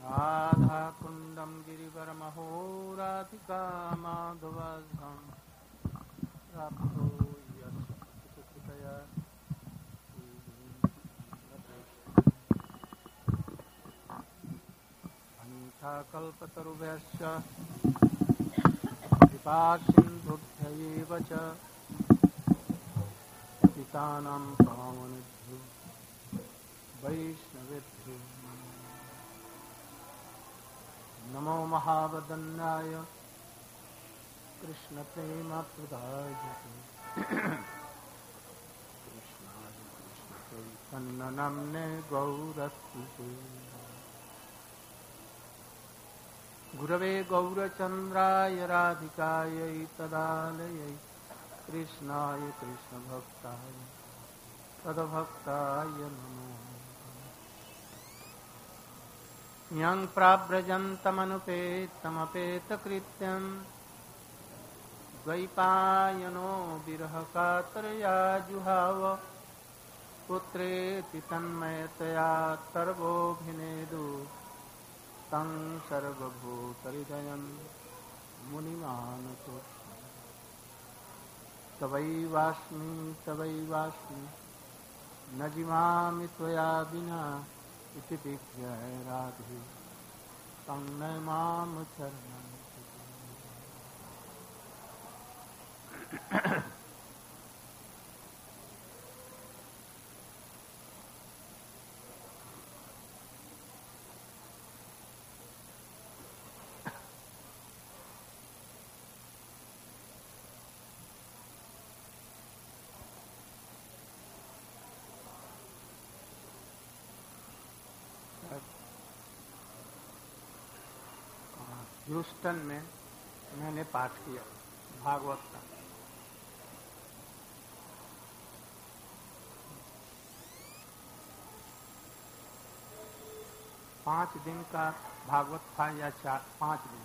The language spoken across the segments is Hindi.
राधा कुंडम गिरिवरमहो राधिका माधवसं प्राप्तो यस्य कृपया कल्पतरुभ्यश्च कृपा सिन्धुभ्यैव च पतितानां पावनेभ्यो वैष्णवेभ्यो नमो महावदन्याय कृष्णप्रेमप्रदायते कृष्णाय कृष्णचैतन्यनाम्ने गौरत्रिते गुरवे गौरचन्द्राय राधिकायै तदालयै कृष्णाय कृष्णभक्ताय तद्भक्ताय नमो यं प्राव्रजन्तमनुपेतमपेतकृत्यं द्वैपायनो विरहकातरया जुहाव पुत्रेति तन्मयतया सर्वोऽभिनेदु तं सर्वभूतहृदयं मुनिमानतोऽस्मि तवैवास्मि न जिमामि त्वया विना इति विज्ञाय राधे तं न मां शरणं ह्यूस्टन में मैंने पाठ किया भागवत का। पाँच दिन का भागवत था या 5 दिन,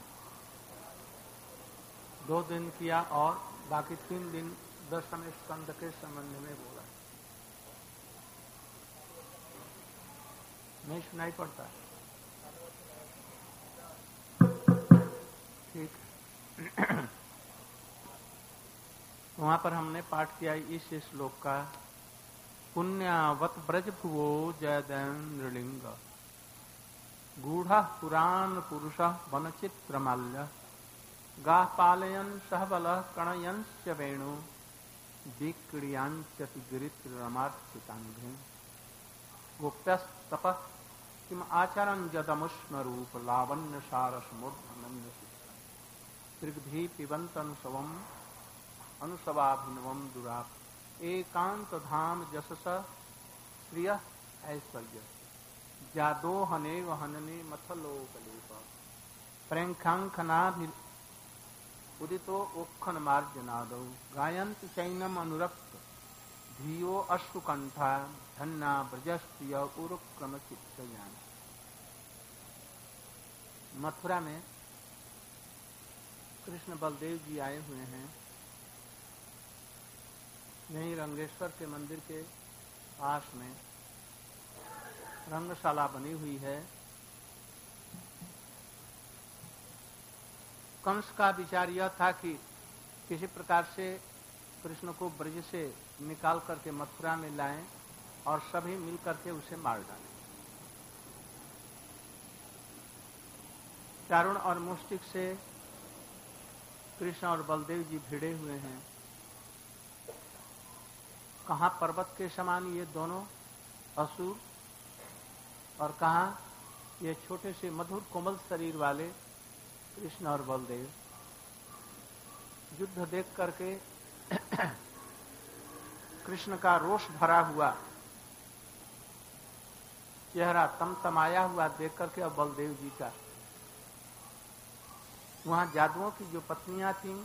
2 दिन किया और बाकी 3 दिन 10वें स्कंद के संबंध में बोला। नहीं सुनाई पड़ता? ठीक। वहां पर हमने पाठ किया इस श्लोक का, पुण्यावत ब्रज भुवो जयदैन नृलिंग गूढ़ पुराण पुरुष वनचित्रमाल्य गाः पालयन सहबल कणयंश्च वेणु विक्रियांचति गिरित्रमार्चितांघ्रि गोप्यस्तप किम आचरण जदमुष्ण रूप लावण्य सारसमुर्धनन्य त्रिग्धि पिबंतनुसवम अनुसवाभिनवम दुराप एकांत धाम जसस प्रिय ऐश्वर्य जादो हने वहनने मथलोकलेप प्रेंखांखनाभि उदितो ओखन मार्जनादौ गायंत चैनम अनुरक्त धियो अश्रुकंठा धन्ना ब्रजस्त्रिय उरुक्रम चित्तयान। मथुरा में कृष्ण बलदेव जी आए हुए हैं। यहीं रंगेश्वर के मंदिर के पास में रंगशाला बनी हुई है। कंस का विचार यह था कि किसी प्रकार से कृष्ण को ब्रज से निकाल करके मथुरा में लाएं और सभी मिल करके उसे मार डालें। चारुण और मुष्टिक से कृष्ण और बलदेव जी भिड़े हुए हैं। कहाँ पर्वत के समान ये दोनों असुर और कहाँ ये छोटे से मधुर कोमल शरीर वाले कृष्ण और बलदेव। युद्ध देख करके कृष्ण का रोष भरा हुआ चेहरा तमतमाया हुआ देख करके और बलदेव जी का, वहां जादुओं की जो पत्नियां थीं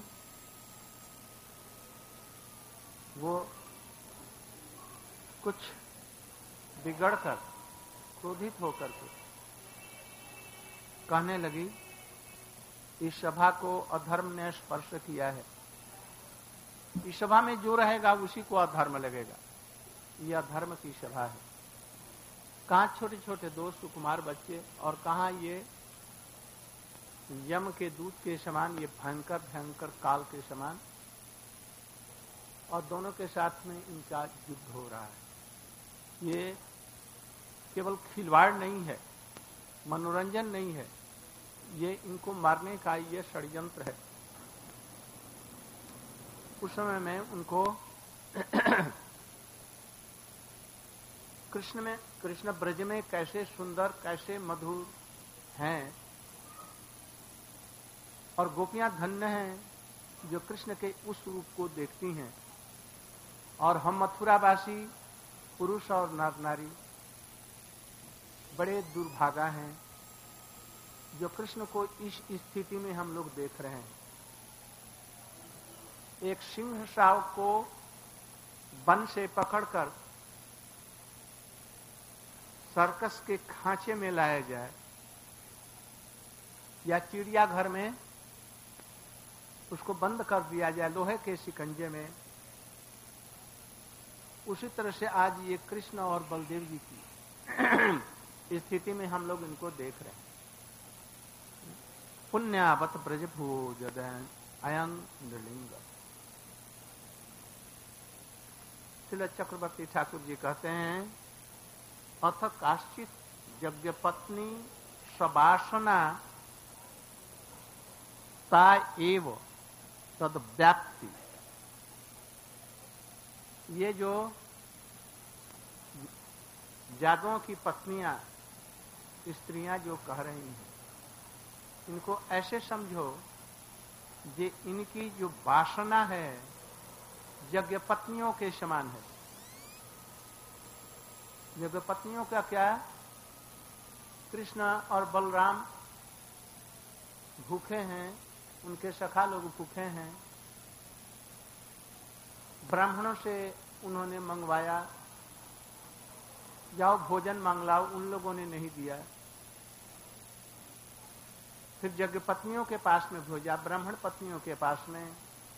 वो कुछ बिगड़कर क्रोधित होकर के कहने लगी, इस सभा को अधर्म ने स्पर्श किया है, इस सभा में जो रहेगा उसी को अधर्म लगेगा, यह अधर्म की सभा है। कहाँ छोटे छोटे दो सुकुमार बच्चे और कहाँ ये यम के दूत के समान, ये भयंकर भयंकर काल के समान, और दोनों के साथ में इनका युद्ध हो रहा है। ये केवल खिलवाड़ नहीं है, मनोरंजन नहीं है, ये इनको मारने का ये षड्यंत्र है। उस समय में उनको कृष्ण ब्रज में कैसे सुंदर, कैसे मधुर हैं, और गोपियां धन्य हैं जो कृष्ण के उस रूप को देखती हैं। और हम मथुरावासी पुरुष और नर नारी बड़े दुर्भागा हैं जो कृष्ण को इस स्थिति में हम लोग देख रहे हैं। एक सिंह शाव को वन से पकड़कर सर्कस के खांचे में लाया जाए या चिड़ियाघर में उसको बंद कर दिया जाए लोहे के शिकंजे में, उसी तरह से आज ये कृष्ण और बलदेव जी की स्थिति में हम लोग इनको देख रहे हैं। पुण्यावत ब्रजभोजन अयन नृलिंग। श्रील चक्रवर्ती ठाकुर जी कहते हैं, अथ काश्चित यज्ञपत्नी सवासना ता एव तद व्याप्ति। ये जो जादुओं की पत्नियां, स्त्रियां जो कह रही हैं, इनको ऐसे समझो जे इनकी जो वासना है यज्ञ पत्नियों के समान है। यज्ञ पत्नियों का क्या, कृष्ण और बलराम भूखे हैं, उनके सखा लोग भूखे हैं, ब्राह्मणों से उन्होंने मंगवाया, जाओ भोजन मांग लाओ, उन लोगों ने नहीं दिया। फिर यज्ञ पत्नियों के पास में भेजा, ब्राह्मण पत्नियों के पास में,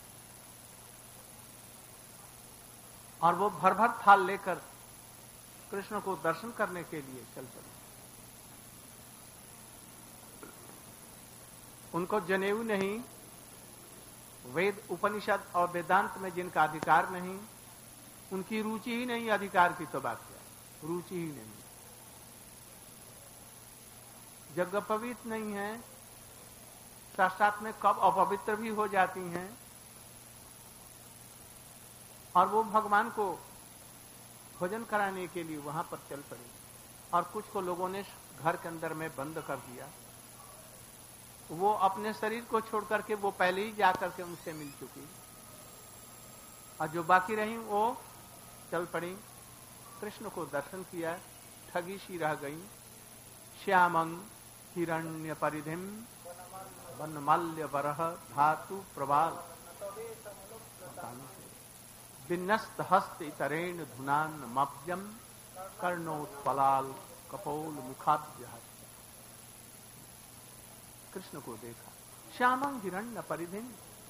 और वो भर भर थाल लेकर कृष्ण को दर्शन करने के लिए चल पड़े। उनको जनेऊ नहीं, वेद उपनिषद और वेदांत में जिनका अधिकार नहीं, उनकी रुचि ही नहीं, अधिकार की तो बात क्या, रुचि ही नहीं, यज्ञ पवित्र नहीं है, साथ साथ में कब अपवित्र भी हो जाती हैं, और वो भगवान को भोजन कराने के लिए वहां पर चल पड़ी, और कुछ को लोगों ने घर के अंदर में बंद कर दिया। वो अपने शरीर को छोड़ करके वो पहले ही जा करके उनसे मिल चुकी, और जो बाकी रही वो चल पड़ी, कृष्ण को दर्शन किया, ठगी सी रह गई। श्यामं हिरण्य परिधिम वनमाल्य बरह धातु प्रवाल विन्यस्त हस्त इतरेण धुनान मप्यम कर्णोत्पलाल कपोल मुखाब्ज। कृष्ण को देखा, श्यामं हिरण्य परिधिम,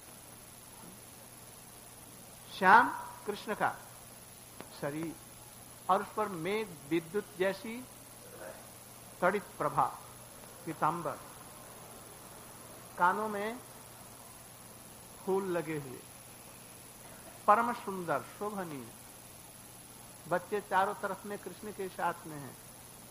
श्याम कृष्ण का शरीर, और उस पर मेघ विद्युत जैसी तड़ित प्रभा, पीतांबर, कानों में फूल लगे हुए, परम सुंदर शोभनीय, बच्चे चारों तरफ में कृष्ण के साथ में हैं,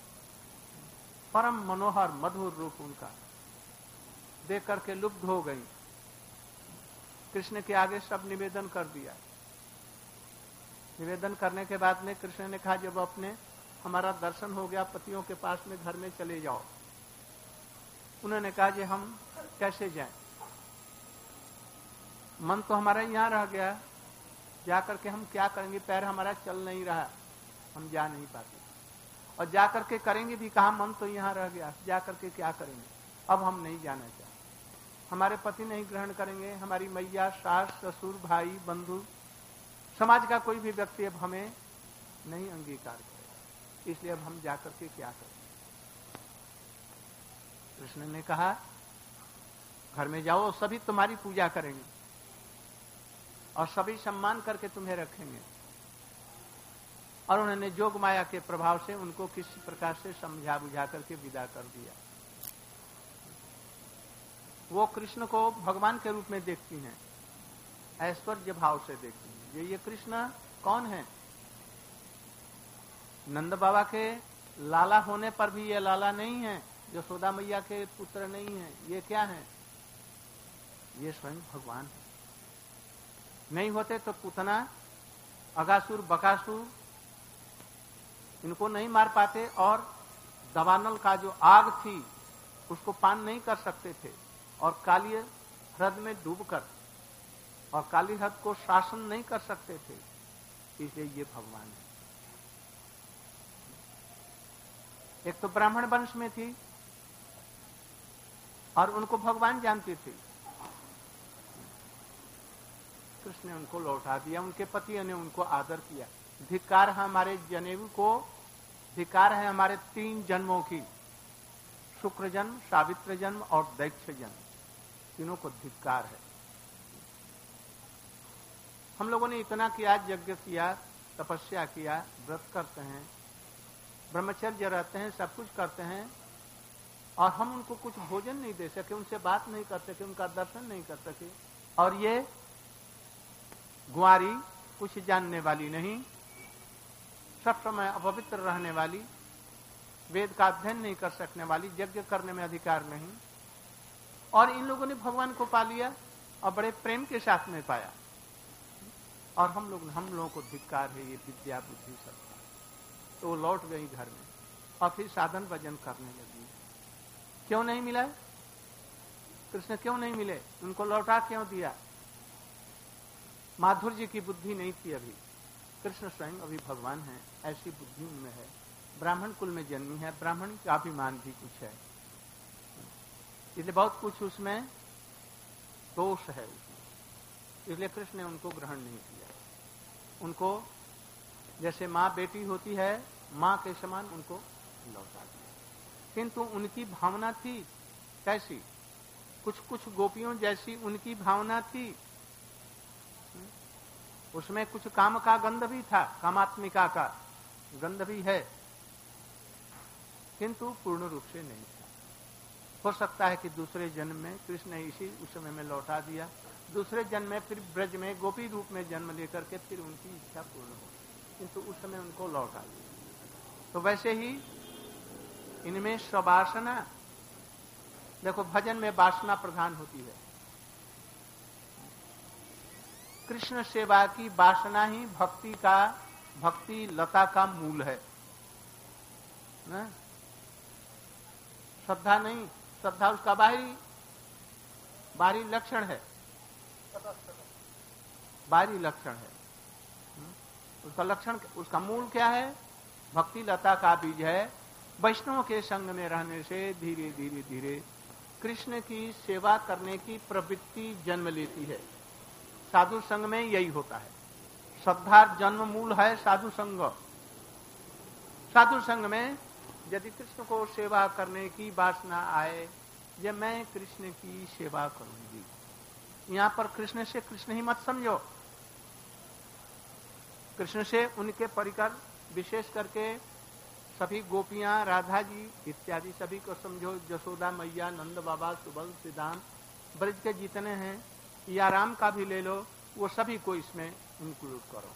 परम मनोहर मधुर रूप उनका देख करके लुब्ध हो गई। कृष्ण के आगे सब निवेदन कर दिया। निवेदन करने के बाद में कृष्ण ने कहा, जब अपने हमारा दर्शन हो गया, पतियों के पास में घर में चले जाओ। उन्होंने कहा, जी हम कैसे जाएं, मन तो हमारा यहाँ रह गया, जा करके हम क्या करेंगे, पैर हमारा चल नहीं रहा, हम जा नहीं पाते, और जा करके करेंगे भी कहा, मन तो यहाँ रह गया, जा करके क्या करेंगे, अब हम नहीं जाना चाहते, हमारे पति नहीं ग्रहण करेंगे, हमारी मैया, सास, ससुर, भाई, बंधु, समाज का कोई भी व्यक्ति अब हमें नहीं अंगीकार करेगा, इसलिए अब हम जाकर के क्या करें। कृष्ण ने कहा, घर में जाओ, सभी तुम्हारी पूजा करेंगे और सभी सम्मान करके तुम्हें रखेंगे, और उन्होंने जोग माया के प्रभाव से उनको किसी प्रकार से समझा बुझा करके विदा कर दिया। वो कृष्ण को भगवान के रूप में देखती हैं, ऐश्वर्य भाव से देखती हैं। ये कृष्ण कौन है? नंद बाबा के लाला होने पर भी ये लाला नहीं है, यशोदा मैया के पुत्र नहीं है। ये क्या है? ये स्वयं भगवान है। नहीं होते तो पूतना, अगासुर, बकासुर इनको नहीं मार पाते, और दवानल का जो आग थी उसको पान नहीं कर सकते थे, और काली ह्रद में डूबकर और काली ह्रद को शासन नहीं कर सकते थे। इसलिए ये भगवान है। एक तो ब्राह्मण वंश में थी और उनको भगवान जानती थी। कृष्ण ने उनको लौटा दिया, उनके पति ने उनको आदर किया। धिक्कार है हमारे जनेऊ को, धिक्कार है हमारे 3 जन्मों की, शुक्र जन्म, सावित्र जन्म और दैक्ष जन्म, तीनों को धिक्कार है। हम लोगों ने इतना किया, यज्ञ किया, तपस्या किया, व्रत करते हैं, ब्रह्मचर्य रहते हैं, सब कुछ करते हैं, और हम उनको कुछ भोजन नहीं दे सके, उनसे बात नहीं कर सके, उनका दर्शन नहीं कर सके। और ये गुआरी, कुछ जानने वाली नहीं, सब समय अपवित्र रहने वाली, वेद का अध्ययन नहीं कर सकने वाली, यज्ञ करने में अधिकार नहीं, और इन लोगों ने भगवान को पा लिया और बड़े प्रेम के साथ में पाया। और हम लोगों को धिक्कार है, ये विद्या बुद्धि सब। तो वो लौट गई घर में और फिर साधन भजन करने लगी। क्यों नहीं मिला? कृष्ण क्यों नहीं मिले? उनको लौटा क्यों दिया? माधुर्य की बुद्धि नहीं थी अभी। कृष्ण स्वयं अभी भगवान है, ऐसी बुद्धि उनमें है। ब्राह्मण कुल में जन्मी है, ब्राह्मण का अभिमान भी कुछ है, इसलिए बहुत कुछ उसमें दोष है उसमें। इसलिए कृष्ण ने उनको ग्रहण नहीं किया। उनको जैसे माँ बेटी होती है, माँ के समान उनको लौटा दिया। किंतु उनकी भावना थी कैसी? कुछ कुछ गोपियों जैसी उनकी भावना थी। उसमें कुछ काम का गंध भी था, कामात्मिका का गंध भी है, किंतु पूर्ण रूप से नहीं था। हो सकता है कि दूसरे जन्म में कृष्ण ने इसी उस समय में लौटा दिया, दूसरे जन्म में फिर ब्रज में गोपी रूप में जन्म लेकर के फिर उनकी इच्छा पूर्ण हो, किंतु उस समय उनको लौटा दिया। तो वैसे ही इनमें स्ववासना, देखो भजन में वासना प्रधान होती है। कृष्ण सेवा की वासना ही भक्ति लता का मूल है ना? श्रद्धा नहीं, श्रद्धा उसका बाहरी लक्षण है, बाहरी लक्षण है। उसका लक्षण, उसका मूल क्या है? भक्ति लता का बीज है। वैष्णव के संग में रहने से धीरे धीरे धीरे कृष्ण की सेवा करने की प्रवृत्ति जन्म लेती है। साधु संग में यही होता है। श्रद्धा जन्म मूल है साधु संग। साधु संग में यदि कृष्ण को सेवा करने की वासना आए, ये मैं कृष्ण की सेवा करूंगी, यहां पर कृष्ण से कृष्ण ही मत समझो। कृष्ण से उनके परिकर, विशेष करके सभी गोपियां, राधा जी इत्यादि सभी को समझो। यशोदा मैया, नंद बाबा, सुबल, सिद्धांत, ब्रज के जितने हैं, या राम का भी ले लो, वो सभी को इसमें इंक्लूड करो।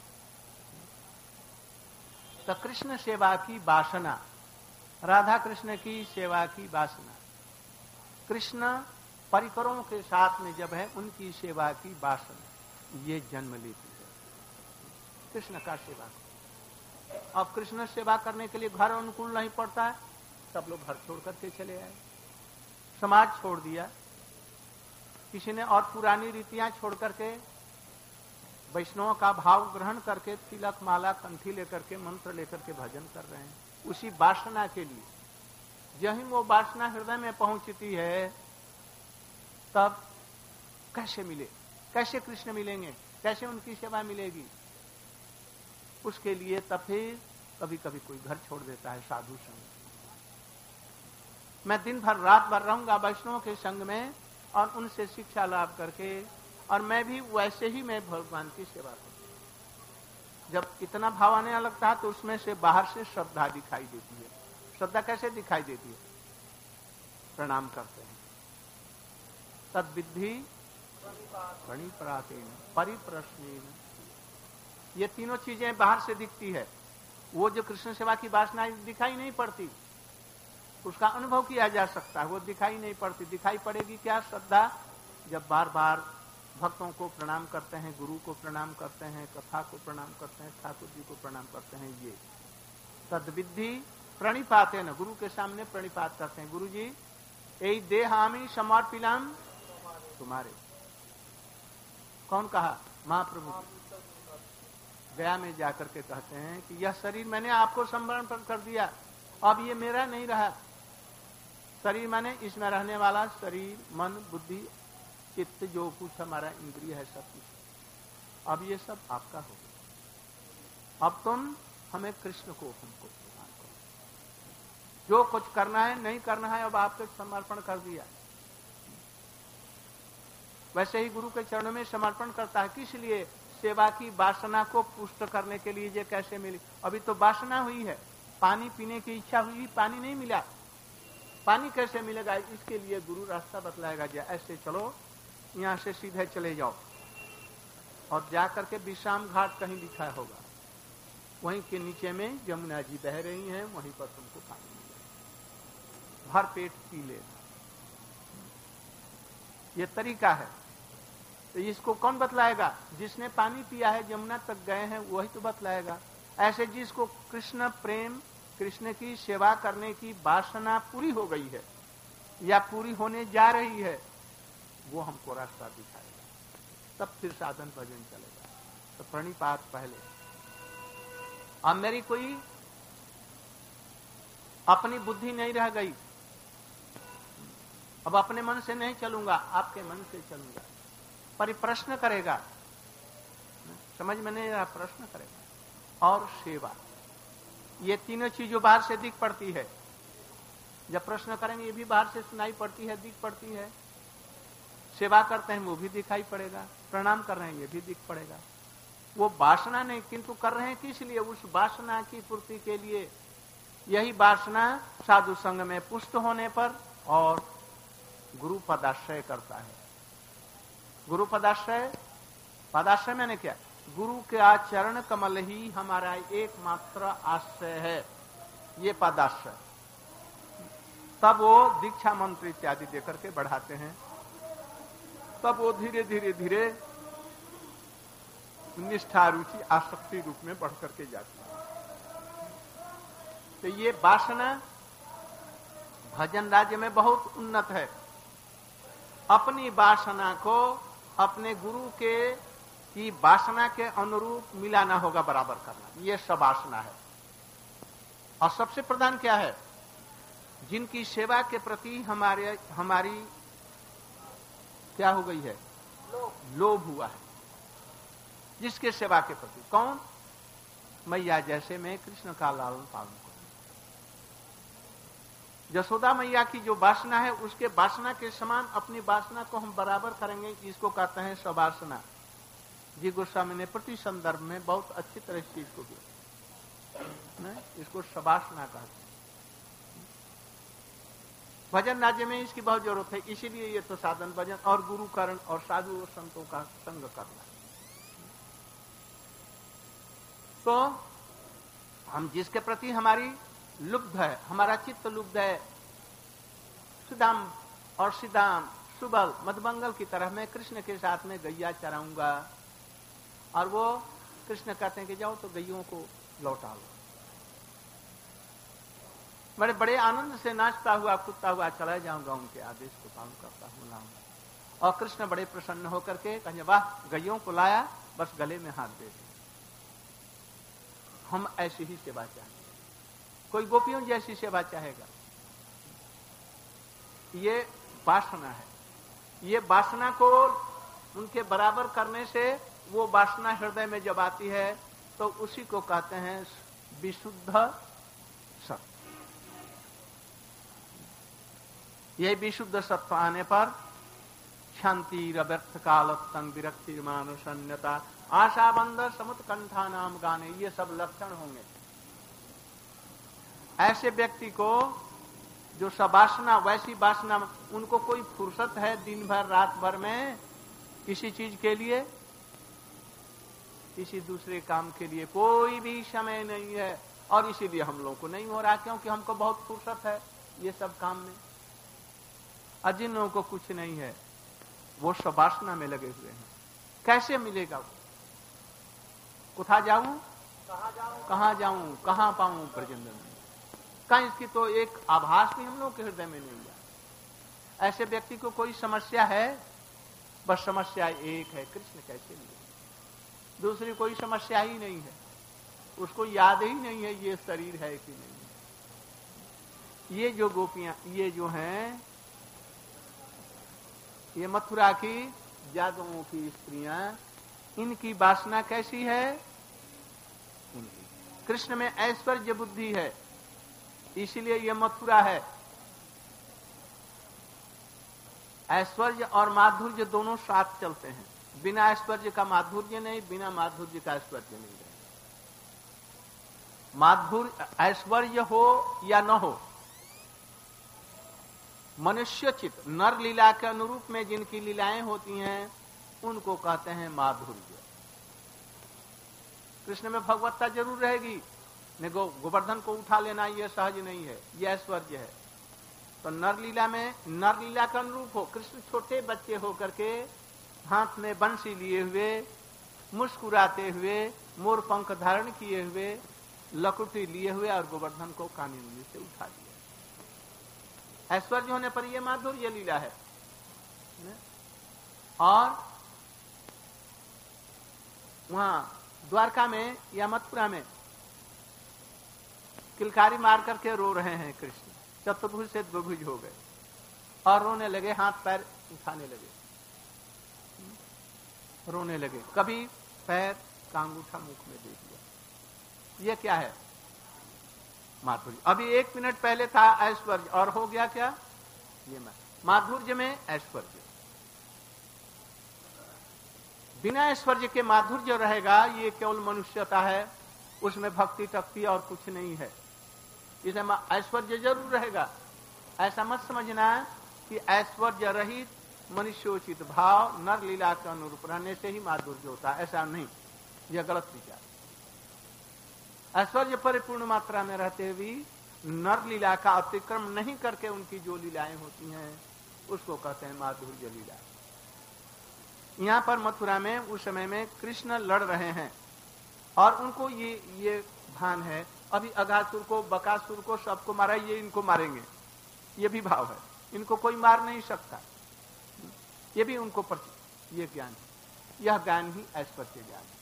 तो कृष्ण सेवा की वासना, राधा कृष्ण की सेवा की वासना, कृष्ण परिकरों के साथ में जब है उनकी सेवा की वासना, ये जन्म लेती है कृष्ण का सेवा। अब कृष्ण सेवा करने के लिए घर अनुकूल नहीं पड़ता है, सब लोग घर छोड़ करके चले आए, समाज छोड़ दिया, किसी ने और पुरानी रीतियां छोड़ करके वैष्णव का भाव ग्रहण करके तिलक माला कंठी लेकर के मंत्र लेकर के भजन कर रहे हैं उसी वासना के लिए। जहीं वो वासना हृदय में पहुंचती है, तब कैसे मिले, कैसे कृष्ण मिलेंगे, कैसे उनकी सेवा मिलेगी? उसके लिए तब फिर कभी कभी कोई घर छोड़ देता है साधु संग। मैं दिन भर रात भर रहूंगा वैष्णव के संग में और उनसे शिक्षा लाभ करके, और मैं भी वैसे ही मैं भगवान की सेवा करूं। जब इतना भाव आने लगता है तो उसमें से बाहर से श्रद्धा दिखाई देती है। श्रद्धा कैसे दिखाई देती है? प्रणाम करते हैं। तद विद्धि प्रणिपातेन परिप्रश्नेन, ये तीनों चीजें बाहर से दिखती है। वो जो कृष्ण सेवा की वासना दिखाई नहीं पड़ती, उसका अनुभव किया जा सकता है, वो दिखाई नहीं पड़ती। दिखाई पड़ेगी क्या? श्रद्धा। जब बार बार भक्तों को प्रणाम करते हैं, गुरु को प्रणाम करते हैं, कथा को प्रणाम करते हैं, ठाकुर जी को प्रणाम करते हैं, ये तद्विद्धि प्रणिपातेन, गुरु के सामने प्रणिपात करते हैं। गुरु जी यही देहामि समर्पिलाम तुम्हारे। कौन कहा? महाप्रभु गया में जाकर के कहते हैं कि यह शरीर मैंने आपको समर्पण कर दिया, अब ये मेरा नहीं रहा। शरीर माने इसमें रहने वाला शरीर, मन, बुद्धि, चित्त, जो कुछ हमारा इंद्रिय है, सब कुछ, अब ये सब आपका हो गया। अब तुम हमें कृष्ण को, हमको प्रदान करो। जो कुछ करना है, नहीं करना है, अब आपको समर्पण कर दिया। वैसे ही गुरु के चरणों में समर्पण करता है। किस लिए? सेवा की वासना को पुष्ट करने के लिए। ये कैसे मिली? अभी तो वासना हुई है, पानी पीने की इच्छा हुई, पानी नहीं मिला, पानी कैसे मिलेगा? इसके लिए गुरु रास्ता बतलाएगा। ऐसे चलो, यहां से सीधे चले जाओ और जाकर के विश्राम घाट कहीं लिखा होगा, वहीं के नीचे में यमुना जी बह रही हैं, वहीं पर तुमको पानी मिलेगा, भर पेट पी लेना। ये तरीका है। तो इसको कौन बतलाएगा? जिसने पानी पिया है, यमुना तक गए हैं, वही तो बतलाएगा। ऐसे जिसको कृष्ण प्रेम, कृष्ण की सेवा करने की वासना पूरी हो गई है या पूरी होने जा रही है, वो हमको रास्ता दिखाएगा, तब फिर साधन भजन चलेगा। तो प्रणिपात पहले। अब मेरी कोई अपनी बुद्धि नहीं रह गई, अब अपने मन से नहीं चलूंगा, आपके मन से चलूंगा। परिप्रश्न करेगा, समझ में नहीं रहा, प्रश्न करेगा। और सेवा, ये तीनों चीजों बाहर से दिख पड़ती है। जब प्रश्न करेंगे, ये भी बाहर से सुनाई पड़ती है, दिख पड़ती है। सेवा करते हैं, वो भी दिखाई पड़ेगा। प्रणाम कर रहे हैं, ये भी दिख पड़ेगा। वो वासना नहीं, किंतु कर रहे हैं किस लिए? उस वासना की पूर्ति के लिए। यही वासना साधु संग में पुष्ट होने पर और गुरु पदाश्रय करता है। गुरु पदाश्रय, पदाश्रय मैंने क्या? गुरु के आचरण कमल ही हमारा एकमात्र आश्रय है, ये पदाश्रय। तब वो दीक्षा मंत्र इत्यादि देकर के बढ़ाते हैं, तब वो धीरे धीरे धीरे निष्ठा, रुचि, आसक्ति रूप में बढ़ करके जाती है। तो ये वासना भजन राज्य में बहुत उन्नत है। अपनी वासना को अपने गुरु के की वासना के अनुरूप मिलाना होगा, बराबर करना, ये सब वासना है। और सबसे प्रधान क्या है? जिनकी सेवा के प्रति हमारी क्या हो गई है? लोभ हुआ है। जिसके सेवा के प्रति, कौन? मैया जैसे मैं कृष्ण का लालन पालन करूं। यशोदा मैया की जो वासना है, उसके वासना के समान अपनी वासना को हम बराबर करेंगे, इसको कहते हैं सवासना। जी गोस्वामी ने प्रति संदर्भ में बहुत अच्छी तरह से चीज को दिया, इसको सवासना कहते हैं। भजन राज्य में इसकी बहुत जरूरत है, इसीलिए ये तो साधन भजन और गुरु करण और साधु और संतों का संग करना। तो हम जिसके प्रति हमारी लुब्ध है, हमारा चित्त लुब्ध है, सुदाम और सिदाम, सुबल, मधुमंगल की तरह मैं कृष्ण के साथ में गैया चराऊंगा, और वो कृष्ण कहते हैं कि जाओ तो गैयों को लौटा लो। बड़े बड़े आनंद से नाचता हुआ कूदता हुआ चला जाऊंगा, उनके आदेश को पालन करता हूं, लाऊंगा। और कृष्ण बड़े प्रसन्न होकर के कहेंगे, वाह, गैयों को लाया, बस गले में हाथ दे दे। हम ऐसी ही सेवा चाहेंगे। कोई गोपियों जैसी सेवा चाहेगा? ये वासना है। ये वासना को उनके बराबर करने से वो वासना हृदय में जब आती है तो उसी को कहते हैं विशुद्ध सत्व। यही विशुद्ध सत्व आने पर क्षांतिरव्यर्थ कालत्तंग विरक्तिर्मानुषन्यता आशाबंध समुत्कंठा नाम गाने, ये सब लक्षण होंगे। ऐसे व्यक्ति को जो सवासना, वैसी वासना, उनको कोई फुर्सत है दिन भर रात भर में किसी चीज के लिए, किसी दूसरे काम के लिए कोई भी समय नहीं है। और इसीलिए हम लोगों को नहीं हो रहा, क्योंकि हमको बहुत फुर्सत है ये सब काम में। और जिन लोगों को कुछ नहीं है वो सवासना में लगे हुए हैं। कैसे मिलेगा वो? कुथा जाऊं, कहां जाऊं, कहां पाऊं ब्रजेंद्र? कहीं इसकी तो एक आभास भी हम लोग के हृदय में नहीं है। ऐसे व्यक्ति को कोई समस्या है, बस समस्या एक है, कृष्ण कैसे मिले। दूसरी कोई समस्या ही नहीं है, उसको याद ही नहीं है ये शरीर है कि नहीं। ये जो गोपियां, ये जो हैं, ये मथुरा की यादवों की स्त्रियां, इनकी वासना कैसी है? कृष्ण में ऐश्वर्य बुद्धि है, इसीलिए ये मथुरा है। ऐश्वर्य और माधुर्य दोनों साथ चलते हैं। बिना ऐश्वर्य का माधुर्य नहीं, बिना माधुर्य का ऐश्वर्य नहीं है। माधुर्य, ऐश्वर्य हो या न हो, मनुष्योचित नर लीला के अनुरूप में जिनकी लीलाएं होती हैं उनको कहते हैं माधुर्य। कृष्ण में भगवत्ता जरूर रहेगी, गोवर्धन को उठा लेना ये सहज नहीं है, ये ऐश्वर्य है। तो नरलीला में नरलीला का अनुरूप हो। कृष्ण छोटे बच्चे होकर के हाथ में बंसी लिए हुए, मुस्कुराते हुए, मोर पंख धारण किए हुए, लकुटी लिए हुए और गोवर्धन को कानी उंगली से उठा दिया। ऐश्वर्य होने पर यह माधुर्य लीला है। और वहां द्वारका में या मथुरा में किलकारी मार करके रो रहे हैं कृष्ण, चतुर्भुज से द्विभुज हो गए और रोने लगे, हाथ पैर उठाने लगे, रोने लगे। कभी पैर का अंगूठा मुख में दे दिया। ये क्या है? माधुर्य। अभी 1 मिनट पहले था ऐश्वर्य और हो गया क्या? ये माधुर्य में ऐश्वर्य। बिना ऐश्वर्य के माधुर्य रहेगा, ये केवल मनुष्यता है, उसमें भक्ति टक्ति और कुछ नहीं है। इसमें ऐश्वर्य जरूर रहेगा। ऐसा मत समझना कि ऐश्वर्य रहित मनुष्योचित भाव नर लीला के अनुरूप रहने से ही माधुर्य होता है, ऐसा नहीं, यह गलत विचार। ऐश्वर्य परिपूर्ण मात्रा में रहते हुए नर लीला का अतिक्रम नहीं करके उनकी जो लीलाएं होती हैं उसको कहते हैं माधुर्य लीला। यहां पर मथुरा में उस समय में कृष्ण लड़ रहे हैं और उनको ये भान है, अभी अघासुर को, बकासुर को, सबको मारा, ये इनको मारेंगे, ये भी भाव है। इनको कोई मार नहीं सकता, ये भी उनको ये ज्ञान है। यह ज्ञान ही ऐश्वर्य ज्ञान है।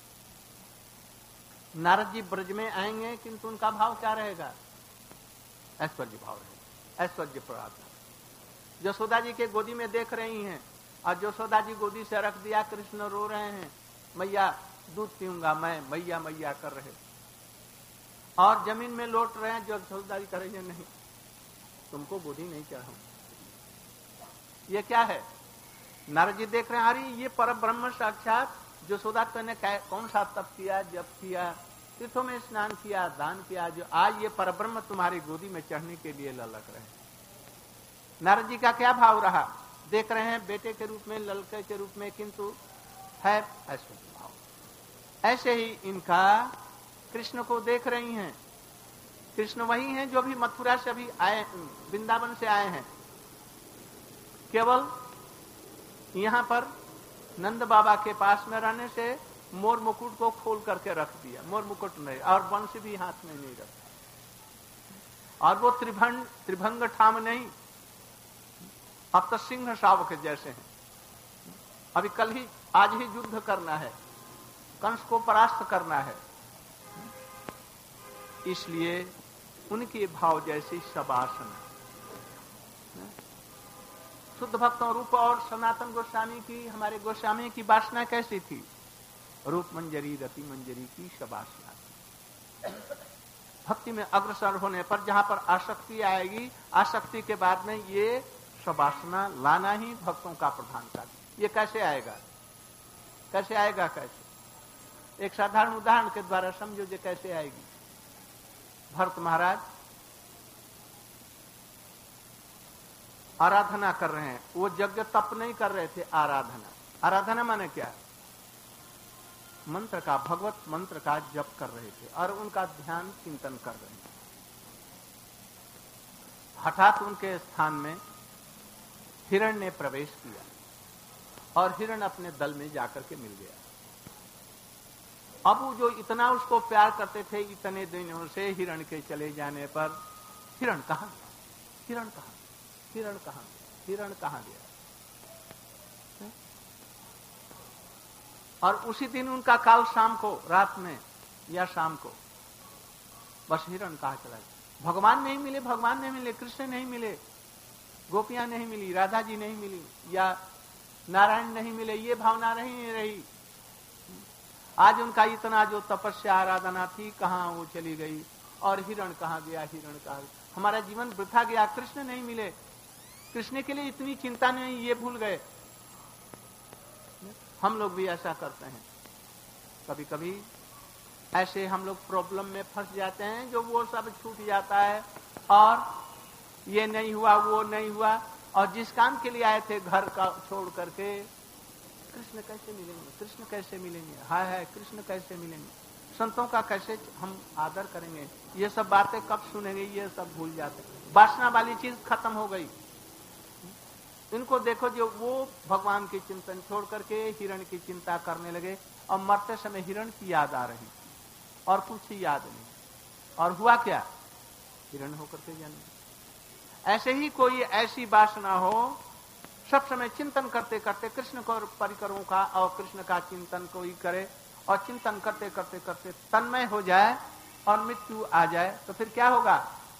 नारद जी ब्रज में आएंगे किंतु उनका भाव क्या रहेगा? ऐश्वर्य भाव रहेगा, ऐश्वर्य प्रार्थना। यशोदा जी के गोदी में देख रही हैं और यशोदा जी गोदी से रख दिया, कृष्ण रो रहे हैं, मैया दूध पीऊंगा मैं, मैया मैया कर रहे, और जमीन में लौट रहे हैं। जो यशोदा जी करेंगे नहीं, तुमको गोदी नहीं चढ़ाऊं। ये क्या है? नारद जी देख रहे हैं, अरे ये पर ब्रह्म साक्षात यशोदा ने कौन सा तप किया, जप किया, तीर्थों में स्नान किया, दान किया, जो आज ये परब्रह्म तुम्हारी गोदी में चढ़ने के लिए ललक रहे हैं। नारद जी का क्या भाव रहा? देख रहे हैं बेटे के रूप में, ललके के रूप में, किंतु है ऐश्वर्य भाव। ऐसे ही इनका कृष्ण को देख रही हैं। कृष्ण वही हैं जो अभी मथुरा से अभी आए, वृंदावन से आए हैं। केवल यहां पर नंद बाबा के पास में रहने से मोर मुकुट को खोल करके रख दिया, मोर मुकुट नहीं, और वंश भी हाथ में नहीं रखा। और वो त्रिभंग ठाम नहीं, अब तो सिंह शावक जैसे हैं। अभी कल ही, आज ही युद्ध करना है, कंस को परास्त करना है। इसलिए उनके भाव जैसी सबासना। शुद्ध भक्तों रूप और सनातन गोस्वामी की, हमारे गोस्वामी की वासना कैसी थी? रूप मंजरी, रति मंजरी की सबासना। भक्ति में अग्रसर होने पर जहां पर आसक्ति आएगी, आसक्ति के बाद में ये सबासना लाना ही भक्तों का प्रधान कार्य। ये कैसे आएगा? कैसे आएगा? कैसे? एक साधारण उदाहरण के द्वारा समझो जे कैसे आएगी। भरत महाराज आराधना कर रहे हैं, वो यज्ञ तप नहीं कर रहे थे, आराधना। आराधना माने क्या? मंत्र का, भगवत मंत्र का जप कर रहे थे और उनका ध्यान चिंतन कर रहे थे। हठात उनके स्थान में हिरण ने प्रवेश किया और हिरण अपने दल में जाकर के मिल गया। अब वो जो इतना उसको प्यार करते थे, इतने दिनों से हिरण के चले जाने पर हिरण कहां गया? हिरण कहां? हिरण कहां? हिरण कहां गया? और उसी दिन उनका काल शाम को, रात में या शाम को, बस हिरण कहां चला गया? भगवान नहीं मिले, भगवान नहीं मिले, कृष्ण नहीं मिले, गोपियां नहीं मिली, राधा जी नहीं मिली, या नारायण नहीं मिले, ये भावना नहीं रही। आज उनका इतना जो तपस्या आराधना थी, कहां वो चली गई? और हिरण कहां गया? हिरण कहां गया? हमारा जीवन वृथा गया, कृष्ण नहीं मिले, कृष्ण के लिए इतनी चिंता नहीं, ये भूल गए। हम लोग भी ऐसा करते हैं। कभी कभी ऐसे हम लोग प्रॉब्लम में फंस जाते हैं, जो वो सब छूट जाता है और ये नहीं हुआ, वो नहीं हुआ, और जिस काम के लिए आए थे घर का छोड़ करके, कृष्ण कैसे मिलेंगे? कृष्ण कैसे मिलेंगे? हाय हाय, कृष्ण कैसे मिलेंगे? संतों का कैसे हम आदर करेंगे? ये सब बातें कब सुनेंगे? ये सब भूल जाते। वासना वाली चीज खत्म हो गई। इनको देखो, जो वो भगवान की चिंतन छोड़ करके हिरण की चिंता करने लगे, और मरते समय हिरण की याद आ रही और कुछ ही याद नहीं। और हुआ क्या? हिरण होकर के जन्म। ऐसे ही कोई ऐसी वासना हो, सब समय चिंतन करते करते कृष्ण को परिकरों का और कृष्ण का चिंतन कोई करे, और चिंतन करते करते करते तन्मय हो जाए और मृत्यु आ जाए, तो फिर क्या होगा?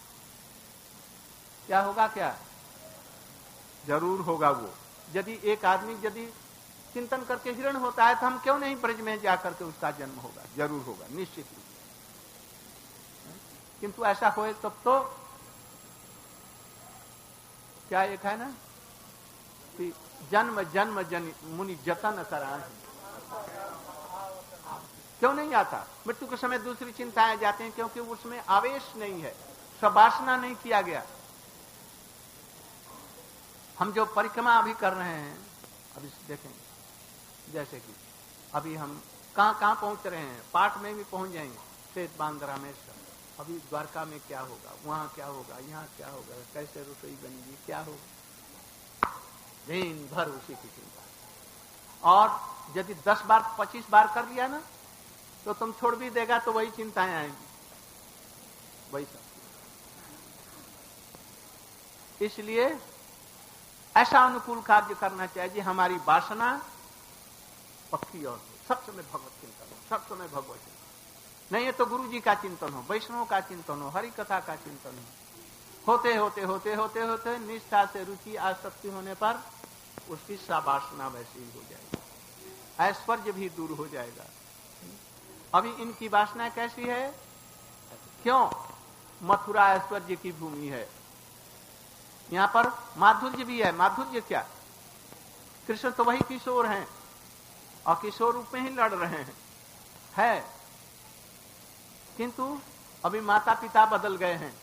क्या होगा? क्या जरूर होगा वो। यदि एक आदमी यदि चिंतन करके हिरण होता है, तो हम क्यों नहीं ब्रज में जाकर के उसका जन्म होगा? जरूर होगा, निश्चित रूप से। किंतु ऐसा होए तब तो क्या एक है ना कि जन्म जन्म जन मुनि जतन करा, क्यों नहीं आता? मृत्यु के समय दूसरी चिंताएं जाते हैं, क्योंकि उसमें आवेश नहीं है, सवासना नहीं किया गया। हम जो परिक्रमा अभी कर रहे हैं, अभी देखें, जैसे कि अभी हम कहां कहां पहुंच रहे हैं, पाठ में भी पहुंच जाएंगे, श्वेत बांद्रा में सब। अभी द्वारका में क्या होगा, वहां क्या होगा, यहाँ क्या होगा, कैसे रसोई बनेगी, क्या होगा, दिन भर उसी की चिंता। और यदि 10 बार 25 बार कर लिया ना, तो तुम छोड़ भी देगा तो वही चिंताएं आएंगी, वही सब। इसलिए ऐसा अनुकूल कार्य करना चाहिए, हमारी वासना पक्की और सब समय भगवत चिंतन हो, सब समय भगवत चिंतन। नहीं है तो गुरु जी का चिंतन हो, वैष्णव का चिंतन हो, हरि कथा का चिंतन हो। होते होते होते होते होते निष्ठा से रुचि आसक्ति होने पर उसकी वासना वैसी ही हो जाएगी, ऐश्वर्य भी दूर हो जाएगा। अभी इनकी वासना कैसी है? क्यों? मथुरा ऐश्वर्य की भूमि है, यहां पर माधुर्य भी है। माधुर्य क्या? कृष्ण तो वही किशोर हैं और किशोर रूप में ही लड़ रहे हैं, किंतु अभी माता पिता बदल गए हैं,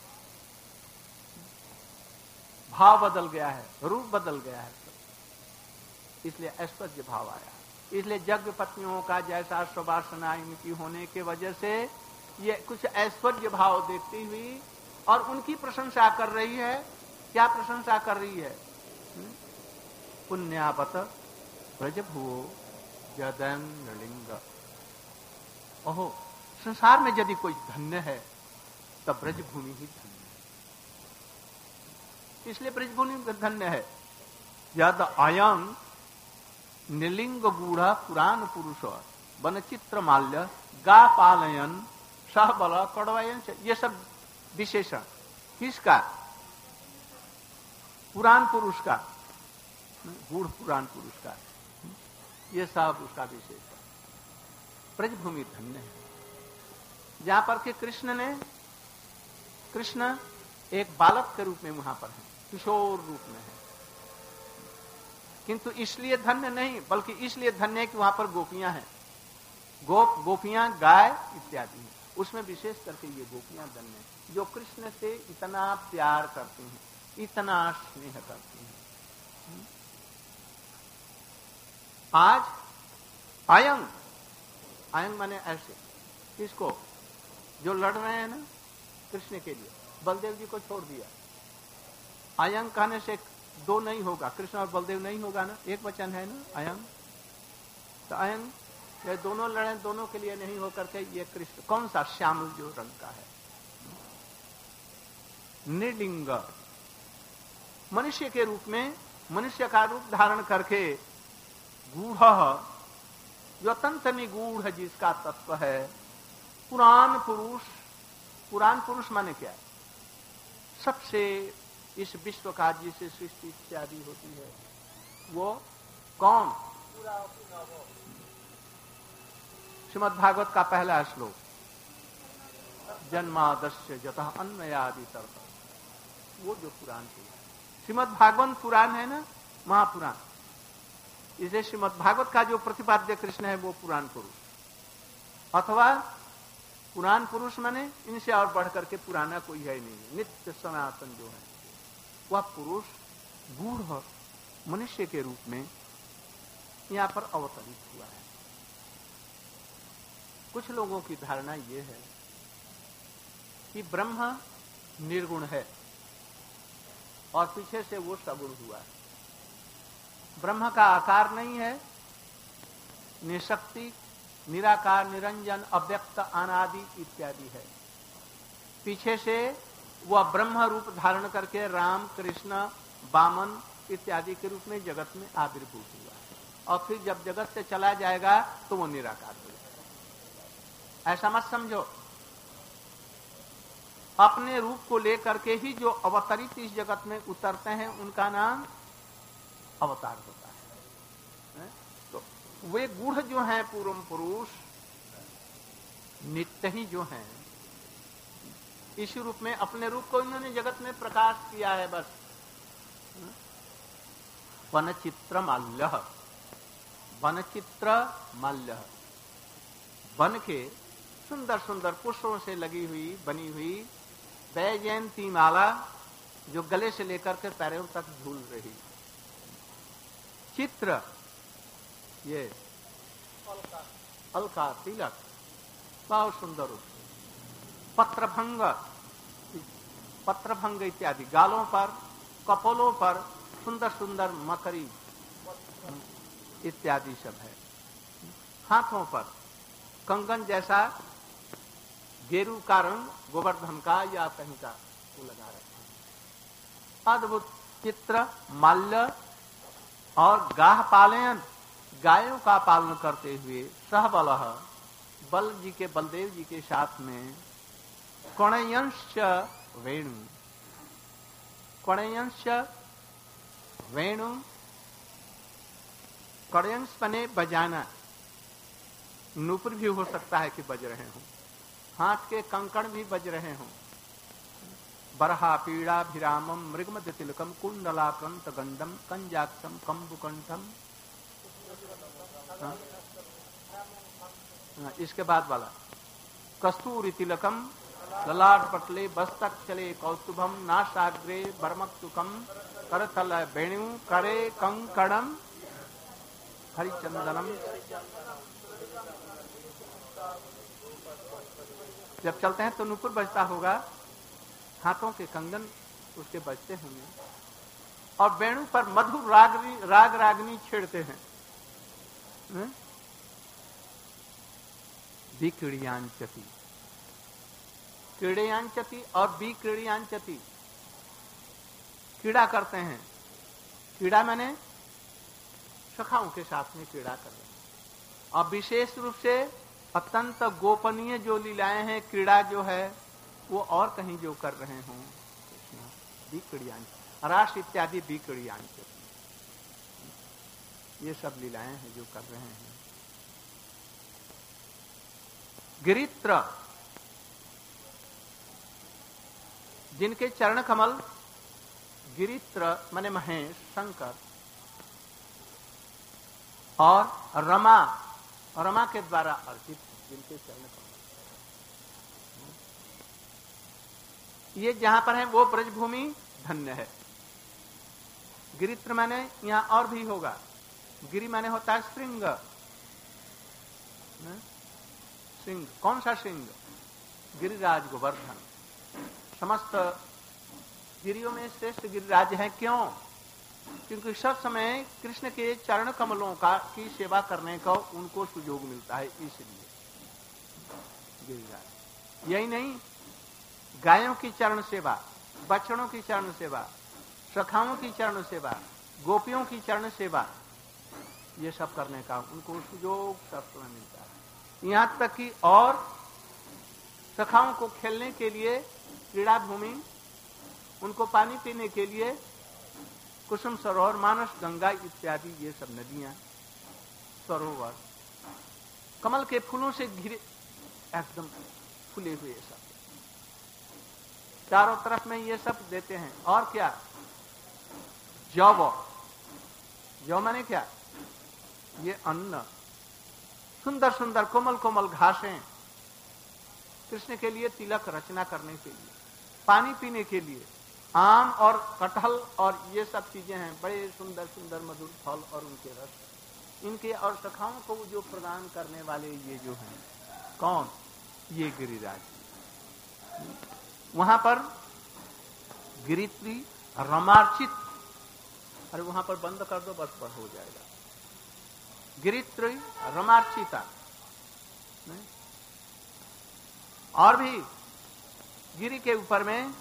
भाव बदल गया है, रूप बदल गया है, इसलिए ऐश्वर्य भाव आया। इसलिए यज्ञ पत्नियों का जैसा सुवासना इनकी होने के वजह से ये कुछ ऐश्वर्य भाव देखती हुई और उनकी प्रशंसा कर रही है। क्या प्रशंसा कर रही है? पुण्यावत ब्रजभुवो जदन नृलिंग। ओहो, संसार में यदि कोई धन्य है तब ब्रजभूमि ही धन्य है। इसलिए ब्रजभूमि धन्य है। यद अयं निलिंग गूढ़ पुराण पुरुष वनचित्र माल्य गा पालयन सह बल कड़वायन, ये सब विशेषण किसका? पुराण पुरुष का, गूढ़ पुराण पुरुष का, ये सब उसका विशेषण। ब्रजभूमि धन्य है, जहां पर कि कृष्ण एक बालक के रूप में वहां पर है, किशोर रूप में है, किंतु इसलिए धन्य नहीं, बल्कि इसलिए धन्य है कि वहां पर गोपियां हैं। गोपियां, गाय इत्यादि हैं, उसमें विशेष करके ये गोपियां धन्य हैं जो कृष्ण से इतना प्यार करती हैं, इतना स्नेह करती हैं। आज अयंग माने ऐसे, किसको? जो लड़ रहे हैं ना कृष्ण के लिए, बलदेव जी को छोड़ दिया। अयंग कहने से दो नहीं होगा, कृष्ण और बलदेव नहीं होगा ना, एक वचन है ना अयंग। तो अयंग ये दोनों लड़े, दोनों के लिए नहीं होकर के ये कृष्ण कौन सा? श्यामल जो रंग का है, निर्लिंग, मनुष्य के रूप में, मनुष्य का रूप धारण करके, गूढ़, जो अत्यंत निगूढ़ है, जिसका तत्व है, पुराण पुरुष। पुराण पुरुष माने क्या? सबसे इस विश्व का जिसे सृष्टि इत्यादि होती है, वो कौन? श्रीमद्भागवत का पहला श्लोक, जन्मादस्य जतः अन्वयादि तर्थ, वो जो पुराण है। श्रीमद्भागवत पुराण है ना, महापुराण। इसे श्रीमद्भागवत का जो प्रतिपाद्य कृष्ण है वो पुराण पुरुष, अथवा पुराण पुरुष माने इनसे और बढ़कर के पुराना कोई है नहीं, नित्य सनातन जो है वह पुरुष गूढ़ मनुष्य के रूप में यहां पर अवतरित हुआ है। कुछ लोगों की धारणा यह है कि ब्रह्म निर्गुण है और पीछे से वो सगुण हुआ है। ब्रह्म का आकार नहीं है, निशक्ति, निराकार, निरंजन, अव्यक्त, अनादि इत्यादि है। पीछे से वह ब्रह्म रूप धारण करके राम, कृष्ण, वामन इत्यादि के रूप में जगत में आविर्भूत हुआ है, और फिर जब जगत से चला जाएगा तो वो निराकार हो जाएगा। ऐसा मत समझो। अपने रूप को लेकर के ही जो अवतरित इस जगत में उतरते हैं उनका नाम अवतार होता है। तो वे गूढ़ जो हैं पूर्व पुरुष नित्य ही जो हैं, इस रूप में अपने रूप को इन्होंने जगत में प्रकाश किया है। बस वनचित्र माल्य, वनचित्र माल्य, वन के सुंदर सुंदर पुष्पों से लगी हुई बनी हुई वैजयंती माला जो गले से लेकर के पैरों तक झूल रही। चित्र, ये अलका तिलक, बहुत सुंदर। पत्रभंग, पत्रभंग इत्यादि गालों पर, कपोलों पर सुंदर सुंदर मकरी इत्यादि सब है। हाथों पर कंगन जैसा गेरू का रंग, गोवर्धन का या कहीं का वो लगा रखा है। अद्भुत चित्र, माल्य और गाह पालयन, गायों का पालन करते हुए सहबल, बल जी के, बलदेव जी के साथ में कणयंश वेणु, कणयंश वेणु, कणयंश बने बजाना, नूपुर भी हो सकता है कि बज रहे हों, हाथ के कंकण भी बज रहे हों। बरहा पीड़ा भिरामम मृगमद तिलकम कुंडलाक्रंत गंडम कंजाक्षम कंबुकंठम। इसके बाद वाला कस्तूरी तिलकम ललाट पटले बस्तक चले कौस्तुभम नाशाग्रे बर्मक्तुकम करतल वेणु करे कंकणम हरिचंदनम। जब चलते हैं तो नूपुर बजता होगा, हाथों के कंगन उसके बजते होंगे, और वेणु पर मधुर राग रागनी छेड़ते हैं। विक्रीयांचति, क्रीड़यांचति और विक्रीयांचति, क्रीड़ा करते हैं। क्रीड़ा माने सखाओं के साथ में क्रीड़ा कर रहे हैं। और विशेष रूप से अत्यंत गोपनीय जो लीलाएं हैं, क्रीड़ा जो है वो और कहीं जो कर रहे हों, विक्रीयांच, रास इत्यादि विक्रीयांच, ये सब लीलाएं हैं जो कर रहे हैं। गिरित्र, जिनके चरण कमल, गिरित्र माने महेश, शंकर, और रमा के द्वारा अर्चित जिनके चरण कमल, ये जहां पर है वो ब्रजभूमि धन्य है। गिरित्र माने यहां और भी होगा, गिरि माने होता है श्रृंग। श्रृंग कौन सा श्रृंग? गिरिराज गोवर्धन। समस्त गिरियों में श्रेष्ठ गिरिराज है। क्यों? क्योंकि सब समय कृष्ण के चरण कमलों की सेवा करने का उनको सुयोग मिलता है, इसलिए गिरिराज। यही नहीं, गायों की चरण सेवा, बछड़ों की चरण सेवा, सखाओं की चरण सेवा, गोपियों की चरण सेवा, ये सब करने का उनको सुयोग सब समय मिलता है। यहां तक कि और सखाओं को खेलने के लिए क्रीड़ा भूमि, उनको पानी पीने के लिए कुसुम सरोवर, मानस गंगा इत्यादि ये सब नदियां, सरोवर, कमल के फूलों से घिरे एकदम फूले हुए सब चारों तरफ में ये सब देते हैं। और क्या? जौ माने क्या? ये अन्न, सुंदर सुंदर कोमल कोमल घासें, कृष्ण के लिए तिलक रचना करने के लिए, पानी पीने के लिए आम और कटहल और ये सब चीजें हैं, बड़े सुंदर सुंदर मधुर फल और उनके रस, इनके और सखाओं को जो प्रदान करने वाले ये जो हैं, कौन? ये गिरिराज। वहां पर गिरित्री रमार्चित, अरे वहां पर बंद कर दो बस पर हो जाएगा। गिरित्री रमार्चिता। और भी गिरि के ऊपर में,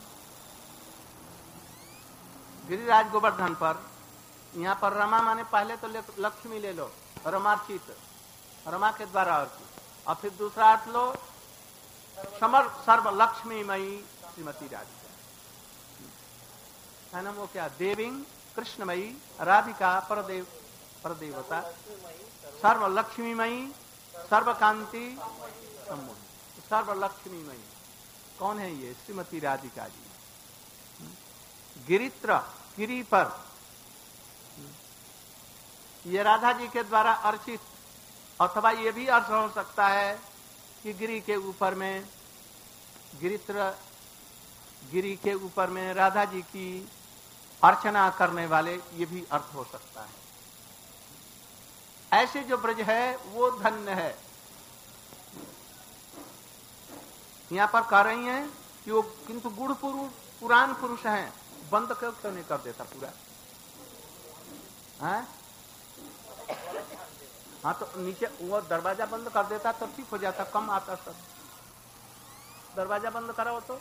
गिरिराज गोवर्धन पर, यहां पर रमा माने पहले तो लक्ष्मी ले लो, रमार्चित, रमा के द्वारा अर्चित, और फिर दूसरा अर्थ लो सर्व लक्ष्मीमयी श्रीमती राधिका है ना। वो क्या? देवी कृष्णमयी राधिका परदेवता, सर्व लक्ष्मीमयी, सर्वकांति सम्मोहिनी, सर्व लक्ष्मीमयी कौन है? ये श्रीमती राधिका जी। गिरित्र, गिरि पर, ये राधा जी के द्वारा अर्चित, अथवा ये भी अर्थ हो सकता है कि गिरि के ऊपर में, गिरित्र, गिरि के ऊपर में राधा जी की अर्चना करने वाले, ये भी अर्थ हो सकता है। ऐसे जो ब्रज है वो धन्य है। यहां पर कह रही हैं कि वो किंतु गुण पुराण पुरुष हैं। बंद क्यों नहीं कर देता पूरा? हाँ तो नीचे वो दरवाजा बंद कर देता तो ठीक हो जाता, कम आता सब। दरवाजा बंद कराओ तो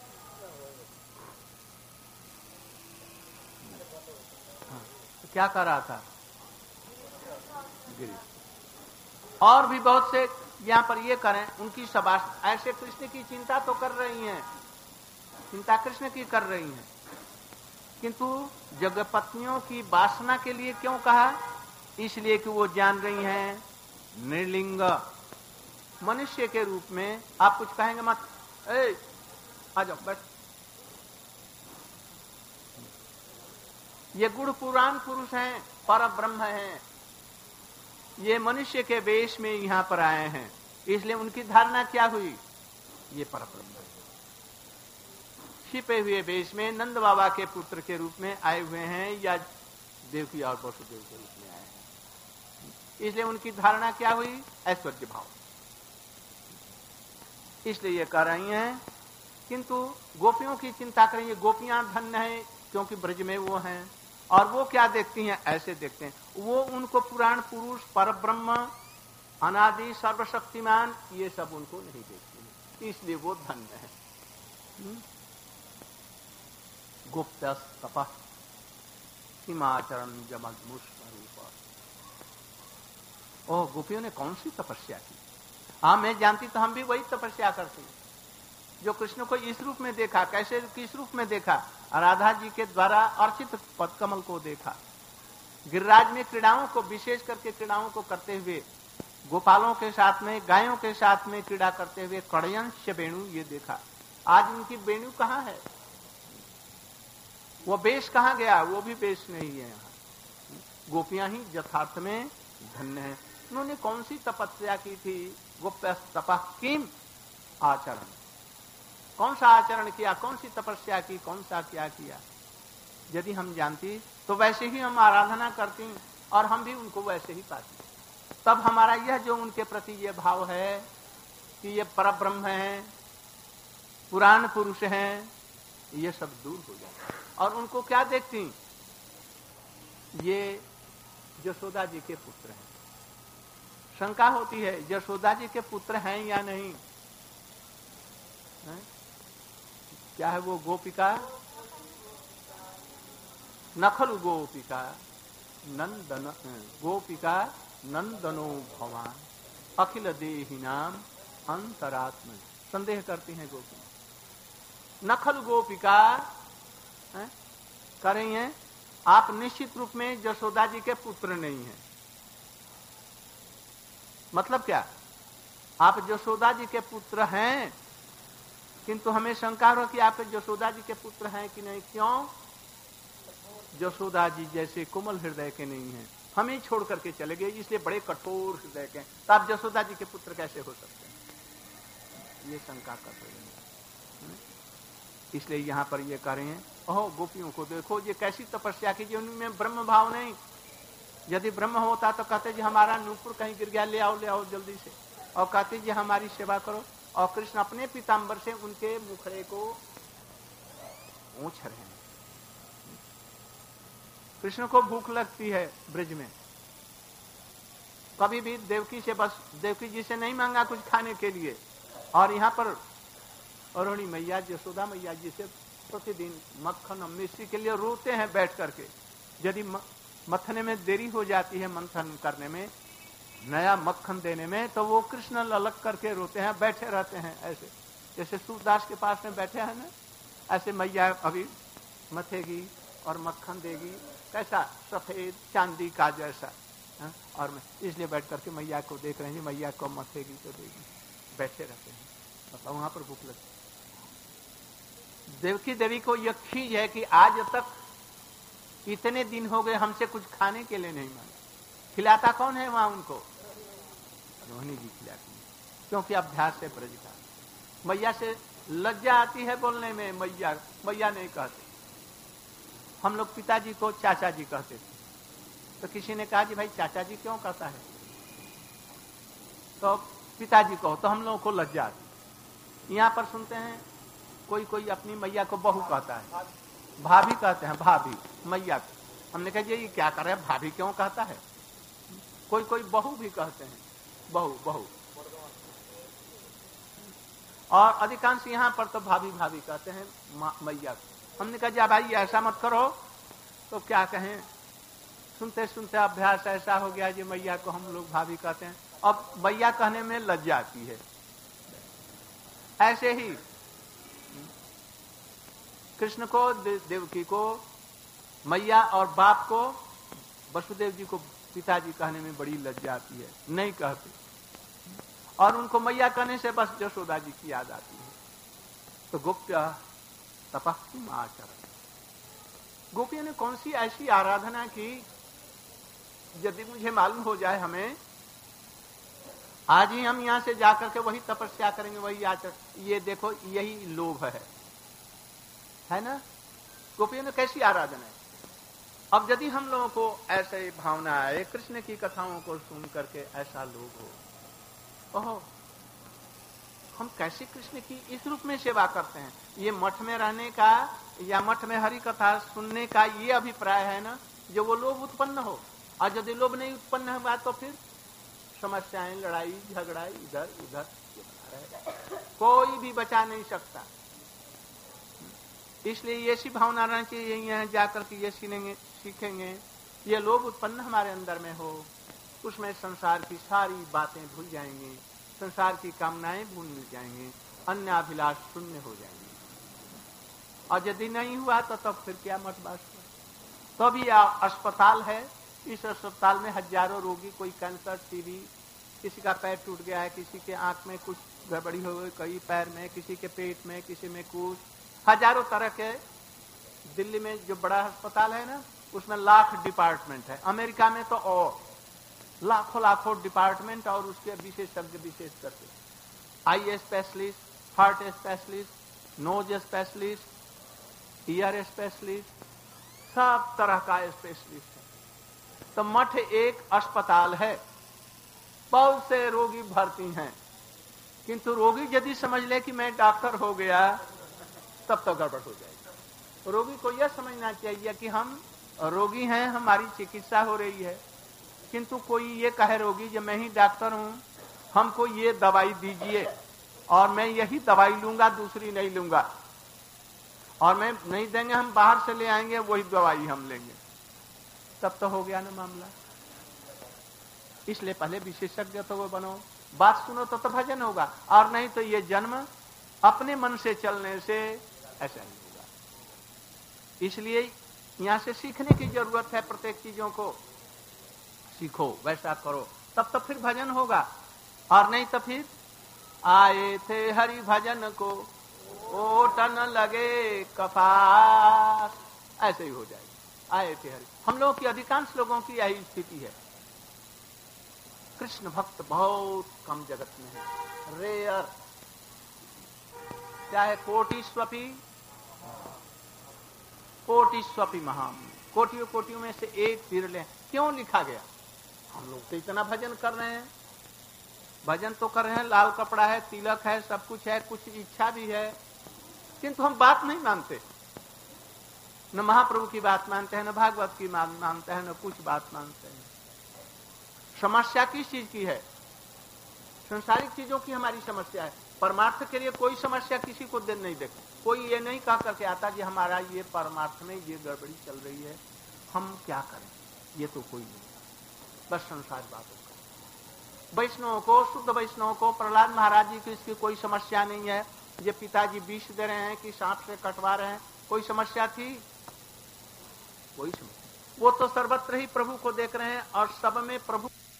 क्या कर रहा था? गिरी। और भी बहुत से यहां पर ये करें, उनकी शाबाश, ऐसे कृष्ण की चिंता तो कर रही हैं, चिंता कृष्ण की कर रही हैं, किंतु जगपत्नियों की वासना के लिए क्यों कहा? इसलिए कि वो जान रही हैं निर्लिंग मनुष्य के रूप में। आप कुछ कहेंगे मत, आ जाओ बैठ। ये गुण पुराण पुरुष हैं, पर ब्रह्म हैं, ये मनुष्य के वेश में यहां पर आए हैं, इसलिए उनकी धारणा क्या हुई? ये पर ब्रह्म है। छिपे हुए वेश में नंद बाबा के पुत्र के रूप में आए हुए हैं, या देवकी और वसुदेव के रूप में आए हैं, इसलिए उनकी धारणा क्या हुई? ऐश्वर्य भाव। इसलिए ये कह रही हैं, किंतु गोपियों की चिंता करेंगे। गोपियां धन्य हैं क्योंकि ब्रज में वो हैं, और वो क्या देखती हैं? ऐसे देखते हैं, वो उनको पुराण पुरुष, परब्रह्म, अनादि, सर्वशक्तिमान, ये सब उनको नहीं देखती हैं, इसलिए वो धन्य है। गुप्त तपः हिमाचरण जमग्मुष्ण रूप। ओह, गोपियों ने कौन सी तपस्या की? हाँ, मैं जानती तो हम भी वही तपस्या करती, जो कृष्ण को इस रूप में देखा। कैसे, किस रूप में देखा? राधा जी के द्वारा अर्चित पदकमल को देखा। गिरिराज में क्रीड़ाओं को, विशेष करके क्रीड़ाओं को करते हुए, गोपालों के साथ में, गायों के साथ में क्रीड़ा करते हुए कड़यंश वेणु ये देखा। आज उनकी वेणु कहाँ है? वो बेश कहाँ गया? वो भी बेश नहीं है यहाँ। गोपियां ही यथार्थ में धन्य है। उन्होंने कौन सी तपस्या की थी? गोप्य तपः किम आचरण, कौन सा आचरण किया, कौन सी तपस्या की, कौन सा क्या किया? यदि हम जानती तो वैसे ही हम आराधना करती और हम भी उनको वैसे ही पाती। तब हमारा यह जो उनके प्रति ये भाव है कि ये परब्रह्म है, पुराण पुरुष हैं, ये सब दूर हो जाए। और उनको क्या देखती? ये यशोदा जी के पुत्र हैं। शंका होती है यशोदा जी के पुत्र हैं या नहीं है? क्या है वो गोपिका? नखलु गोपिका नंदन, गोपिका नंदनो भवान अखिल देहि नाम अंतरात्म। संदेह करती हैं गोपी। नखल गोपिका कह रही हैं आप निश्चित रूप में यशोदा जी के पुत्र नहीं हैं। मतलब क्या? आप यशोदा जी के पुत्र हैं, किंतु हमें शंका हो कि आप यशोदा जी के पुत्र हैं कि नहीं। क्यों? यशोदा जी जैसे कोमल हृदय के नहीं हैं, हमें छोड़ करके चले गए, इसलिए बड़े कठोर हृदय के। तो आप यशोदा जी के पुत्र कैसे हो सकते हैं? ये शंका कर रहे हैं। इसलिए यहां पर ये कह रहे हैं ओहो गोपियों को देखो ये कैसी तपस्या की, जो उनमें ब्रह्म भाव नहीं। यदि ब्रह्म होता तो कहते जी हमारा नूपुर कहीं गिर गया, ले आओ जल्दी से, और कहते जी हमारी सेवा करो। और कृष्ण अपने पीताम्बर से उनके मुखड़े को पोंछ रहे हैं। कृष्ण को भूख लगती है ब्रज में, कभी भी देवकी से, बस देवकी जी से नहीं मांगा कुछ खाने के लिए। और यहां पर अरुणी मैया यशोदा मैया जी से प्रतिदिन मक्खन और मिश्री के लिए रोते हैं बैठ करके। यदि मथने में देरी हो जाती है, मंथन करने में, नया मक्खन देने में, तो वो कृष्ण ललक करके रोते हैं, बैठे रहते हैं ऐसे, जैसे सूरदास के पास में बैठे हैं ना, ऐसे मैया अभी मथेगी और मक्खन देगी, कैसा सफेद चांदी का जैसा है? और मैं इसलिए बैठ करके मैया को देख रहे हैं, मैया को मथेगी तो देगी, बैठे रहते हैं। मतलब वहां पर भूख लगती। देवकी देवी को यह खीज है कि आज तक इतने दिन हो गए हमसे कुछ खाने के लिए नहीं मांगा। खिलाता कौन है वहां उनको? रोहिणी जी खिलाती है, क्योंकि अभ्यास है ब्रज का। मैया से लज्जा आती है बोलने में, मैया नहीं कहते। हम लोग पिताजी को चाचा जी कहते थे, तो किसी ने कहा कि भाई चाचा जी क्यों कहता है, तो पिताजी कहो, तो हम लोगों को लज्जा आती। यहां पर सुनते हैं कोई कोई अपनी मैया को बहू कहता है, भाभी कहते हैं, भाभी मैया को। हमने कहा ये क्या कर रहे हैं, भाभी क्यों कहता है? कोई कोई बहू भी कहते हैं, बहू। और अधिकांश यहां पर तो भाभी कहते हैं मैया को। हमने कहा जा भाई ऐसा मत करो, तो क्या कहें, सुनते सुनते अभ्यास ऐसा हो गया जी मैया को हम लोग भाभी कहते हैं। अब मैया कहने में लज्जा आती है। ऐसे ही कृष्ण को, देवकी को मैया, और बाप को, वसुदेव जी को पिताजी कहने में बड़ी लज्जा आती है, नहीं कहते। और उनको मैया कहने से बस यशोदा जी की याद आती है। तो गोप्य तपः किम आचरण, गोपियों ने कौन सी ऐसी आराधना की? यदि मुझे मालूम हो जाए, हमें आज ही हम यहां से जाकर के वही तपस्या करेंगे, वही आचरण, ये देखो यही लोभ है ना? गोपियों ने कैसी आराधना है? अब यदि हम लोगों को ऐसे भावना आए, कृष्ण की कथाओं को सुन करके ऐसा लोभ हो, ओहो हम कैसे कृष्ण की इस रूप में सेवा करते हैं? ये मठ में रहने का या मठ में हरि कथा सुनने का ये अभिप्राय है ना, जो वो लोभ उत्पन्न हो। और यदि लोभ नहीं उत्पन्न हुआ तो फिर समस्याएं, लड़ाई झगड़ा इधर उधर कोई भी बचा नहीं सकता। इसलिए ऐसी भावना रहनी चाहिए, यहाँ जाकर के ये सीखेंगे, ये लोभ उत्पन्न हमारे अंदर में हो, उसमें संसार की सारी बातें भूल जाएंगे, संसार की कामनाएं भूल मिल जाएंगे, अन्य अभिलाष शून्य हो जाएंगे। और यदि नहीं हुआ तो तब फिर क्या मतबास हुआ? तो भी अस्पताल है, इस अस्पताल में हजारों रोगी, कोई कैंसर, टीबी, किसी का पैर टूट गया है, किसी के आंख में कुछ गड़बड़ी हो गई, कई पैर में, किसी के पेट में, किसी में कुछ, हजारों तरह के। दिल्ली में जो बड़ा अस्पताल है ना, उसमें लाख डिपार्टमेंट है, अमेरिका में तो और लाखों लाखों डिपार्टमेंट और उसके विशेषज्ञ विशेष करके, eye specialist, heart specialist, nose specialist, ear specialist, सब तरह का स्पेशलिस्ट है। तो मठ एक अस्पताल है, बहुत से रोगी भर्ती हैं, किंतु रोगी यदि समझ ले कि मैं डॉक्टर हो गया तब तो गड़बड़ हो जाएगी। रोगी को यह समझना चाहिए कि हम रोगी हैं, हमारी चिकित्सा हो रही है, किंतु कोई ये कहे रोगी जब मैं ही डॉक्टर हूं, हमको ये दवाई दीजिए और मैं यही दवाई लूंगा, दूसरी नहीं लूंगा, और मैं नहीं देंगे, हम बाहर से ले आएंगे वही दवाई हम लेंगे, तब तो हो गया ना मामला। इसलिए पहले विशेषज्ञ तो वो बनो, बात सुनो तो भजन होगा, और नहीं तो ये जन्म अपने मन से चलने से ऐसा नहीं होगा। इसलिए यहां से सीखने की जरूरत है, प्रत्येक चीजों को सीखो, वैसा करो, तब तो फिर भजन होगा, और नहीं तो फिर आए थे हरि भजन को ओटन लगे कपास, ऐसे ही हो जाएगा। आए थे हरि, हम लोगों की अधिकांश लोगों की यही स्थिति है। कृष्ण भक्त बहुत कम जगत में है, रेयर, चाहे कोटिस्वपी महाम, कोटियों कोटियों में से एक विरले। क्यों लिखा गया? हम लोग तो इतना भजन कर रहे हैं, भजन तो कर रहे हैं, लाल कपड़ा है, तिलक है, सब कुछ है, कुछ इच्छा भी है, किंतु हम बात नहीं मानते, न महाप्रभु की बात मानते हैं, न भागवत की बात मानते हैं, न कुछ बात मानते हैं। समस्या किस चीज की है? संसारिक चीजों की हमारी समस्या है। परमार्थ के लिए कोई समस्या किसी को नहीं देखते। कोई ये नहीं कह करके आता कि हमारा ये परमार्थ में ये गड़बड़ी चल रही है, हम क्या करें, ये तो कोई नहीं, बस संसार बातों का। वैष्णवों को, शुद्ध वैष्णवों को, प्रहलाद महाराज जी की इसकी कोई समस्या नहीं है। ये पिताजी विष दे रहे हैं कि सांप से कटवा रहे हैं, कोई समस्या थी? कोई समस्या। वो तो सर्वत्र ही प्रभु को देख रहे हैं और सब में प्रभु